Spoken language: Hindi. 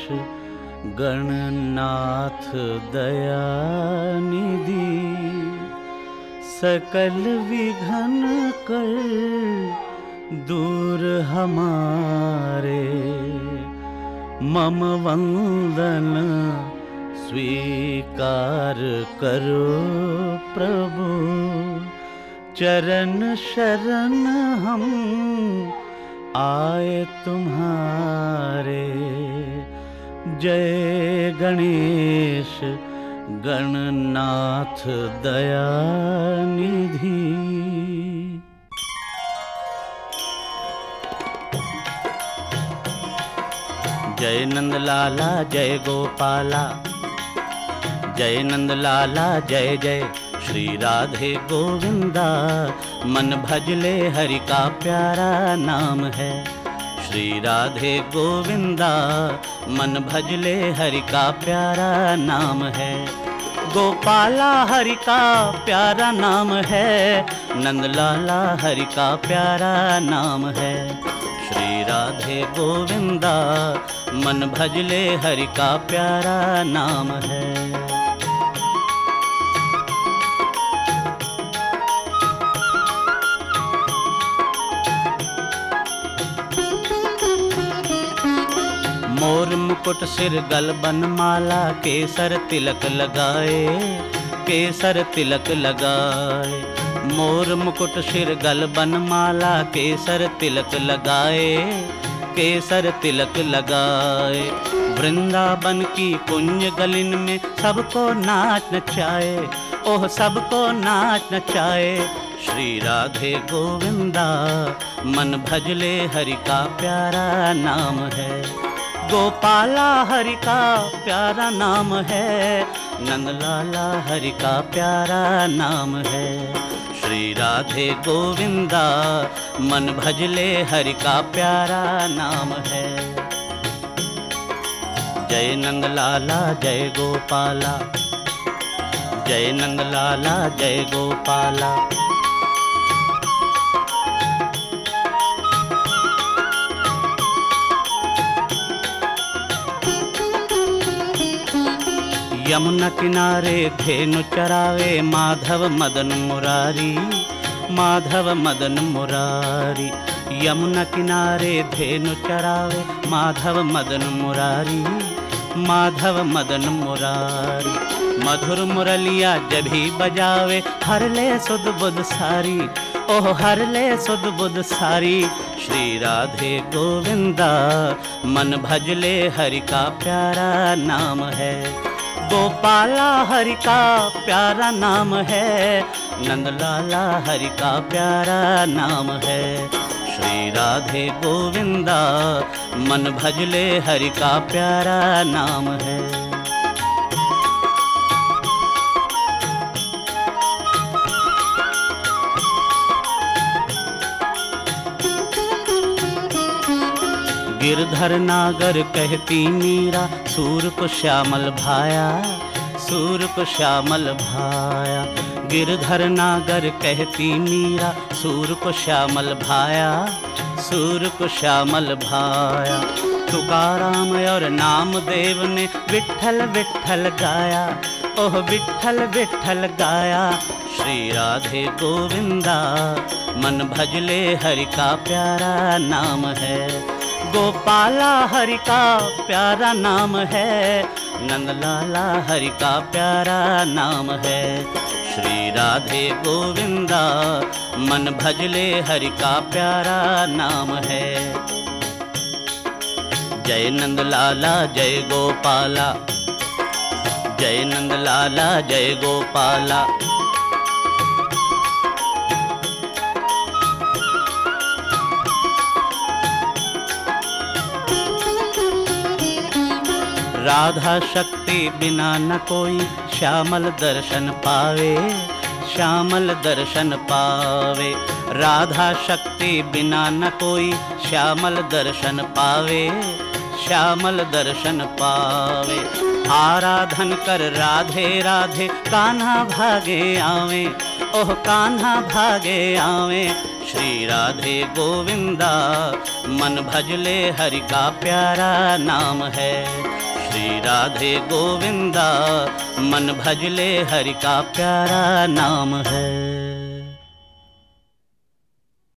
गणनाथ दयानिधि, सकल विघ्न कर दूर हमारे। मम वंदन स्वीकार करो प्रभु, चरण शरण हम आए तुम्हारे। जय गणेश गणनाथ दयानिधि। जय नंद लाला जय गोपाला, जय नंद लाला जय जय श्री राधे गोविंदा। मन भजले हरि का प्यारा नाम है श्री राधे गोविंदा। मन भजले हरि का प्यारा नाम है। गोपाला हरि का प्यारा नाम है, नंद लाला हरि का प्यारा नाम है। श्री राधे गोविंदा मन भजले हरि का प्यारा नाम है। मोर मुकुट सिर गल बनमाला, केसर तिलक लगाए, केसर तिलक लगाए। मोर मुकुट सिर गल बनमाला, केसर तिलक लगाए, केसर तिलक लगाए। वृंदावन की कुंज गलिन में सबको नाच नचाए, ओह सबको नाच नचाए। श्री राधे गोविंदा मन भजले हरि का प्यारा नाम है। गोपाला हरि का प्यारा नाम है, नंद लाला हरि का प्यारा नाम है। श्री राधे गोविंदा मन भजले हरि का प्यारा नाम है। जय नंद लाला जय गोपाला, जय नंद लाला जय गोपाला। यमुना किनारे धेनु चरावे, माधव मदन मुरारी, माधव मदन मुरारी। यमुना किनारे धेनु चरावे, माधव मदन मुरारी, माधव मदन मुरारी। मधुर मुरलिया जभी बजावे, हर ले सुध बुध सारी, ओह हर ले सुध बुध सारी। श्री राधे गोविंदा मन भजले हरि का प्यारा नाम है। गोपाला हरि का प्यारा नाम है, नंद लाला हरि का प्यारा नाम है। श्री राधे गोविंदा मन भजले हरि का प्यारा नाम है। गिरधर नागर कहती मीरा, सूर को श्यामल भाया, सूर को श्यामल भाया। गिरधर नागर कहती मीरा, सूर को श्यामल भाया, सूर को श्यामल भाया। तुकाराम और नामदेव ने विठ्ठल विठ्ठल गाया, ओह विठ्ठल विठ्ठल गाया। श्री राधे गोविंदा मन भजले हरि का प्यारा नाम है। गोपाला हरि का प्यारा नाम है, नंद लाला हरि का प्यारा नाम है। श्री राधे गोविंदा मन भजले हरि का प्यारा नाम है। जय नंद लाला जय गोपाला, जय नंद लाला जय गोपाला। राधा शक्ति बिना न कोई श्यामल दर्शन पावे, श्यामल दर्शन पावे। राधा शक्ति बिना न कोई श्यामल दर्शन पावे, श्यामल दर्शन पावे। आराधन कर राधे राधे कान्हा भागे आवे, ओह कान्हा भागे आवे। श्री राधे गोविंदा मन भजले हरि का प्यारा नाम है। श्री राधे गोविंदा मन भजले हरि का प्यारा नाम है।